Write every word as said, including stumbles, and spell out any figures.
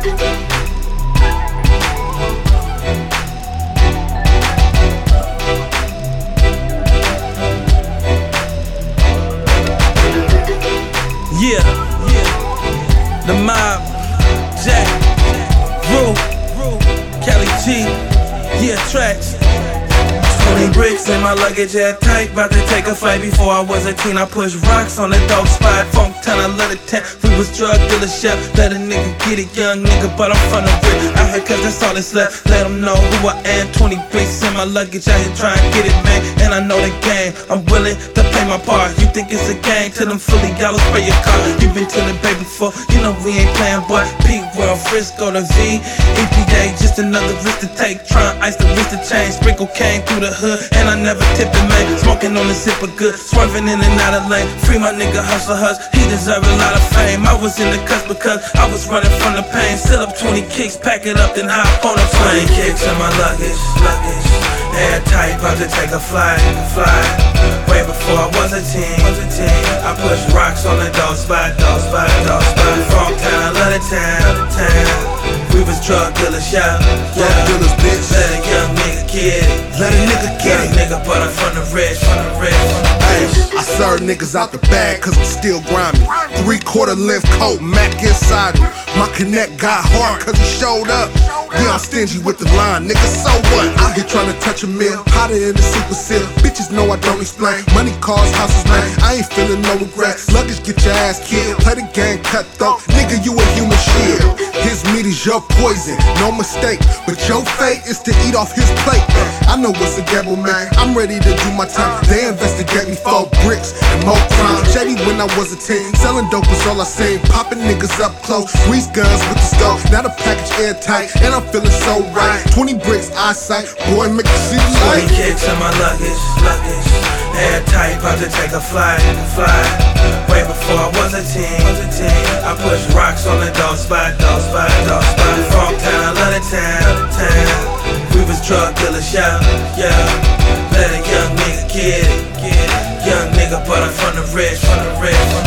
Yeah, yeah. The Mob, Jack, Rue, Kelly G, yeah, tracks. Twenty bricks in my luggage, yeah, tight. About to take a flight. Before I was a teen, I pushed rocks on the dope spot. Funk town, I let it ten. We was drug dealer chef. Let a nigga get it, young nigga, but I'm from the brick. I heard cause that's all that's left. Let them know who I am. Twenty bricks in my luggage, I here trying to get it, man. And I know the game. I'm willing to play my part. You think it's a gang? Till them fully dollars spray your car. You been to the bay before, you know we ain't playing, boy. P World, Frisco, the V, E P A, just another risk to take. Tryin' ice the wrist to change. Sprinkle cane through the hood, and I never tipped it, man. Smoking on the zipper good, swerving in and out of lane. Free my nigga Hustler Hush, he deserve a lot of fame. I was in the cuss because I was running from the pain. Still up twenty kicks, pack it up, then hop on a plane. Kicks in my luggage, luggage. Airtight, about to take a flight, fly. Way before I was a teen, was a teen. I pushed rocks on the dope spot, dope spot, dope spot. From town, I love the town, town. We was drug dealers, yeah, yeah. Dealers, bitch. Let a young nigga get it. Let a nigga get young it. Nigga, but I'm from the rich, from the rich, from the Ay, rich. I serve niggas out the bag cause I'm still grimy. Three quarter length coat, Mac inside me. My connect got hard cause he showed up. Yeah, I'm stingy with the line, nigga, so what? Out here trying to touch a meal, hotter than the super seal. Bitches know I don't explain, money, cars, houses, man. I ain't feeling no regrets. Luggage, get your ass killed. Play the game cutthroat, nigga, you a human shield. His meat is your poison, no mistake. But your fate is to eat off his plate. I know what's a gamble, man. I'm ready to do my time. They investigate me for bricks and more crime. Shady when I was a teen, selling dope was all I seen. Popping niggas up close, grease guns with the stove. Now the package airtight, and I'm feeling so right. Twenty bricks eyesight, boy, make you see the light. Twenty kicks in my luggage, luggage. Airtight, about to take a flight, fly. Way before I was a teen, was a teen. I pushed rocks on the dope spot, dope spot, dope spot. From town, I love the town, town. We was drug dealers, yeah, yeah. Let a young nigga get it, get it. Young nigga, but I'm from the rich, from the rich.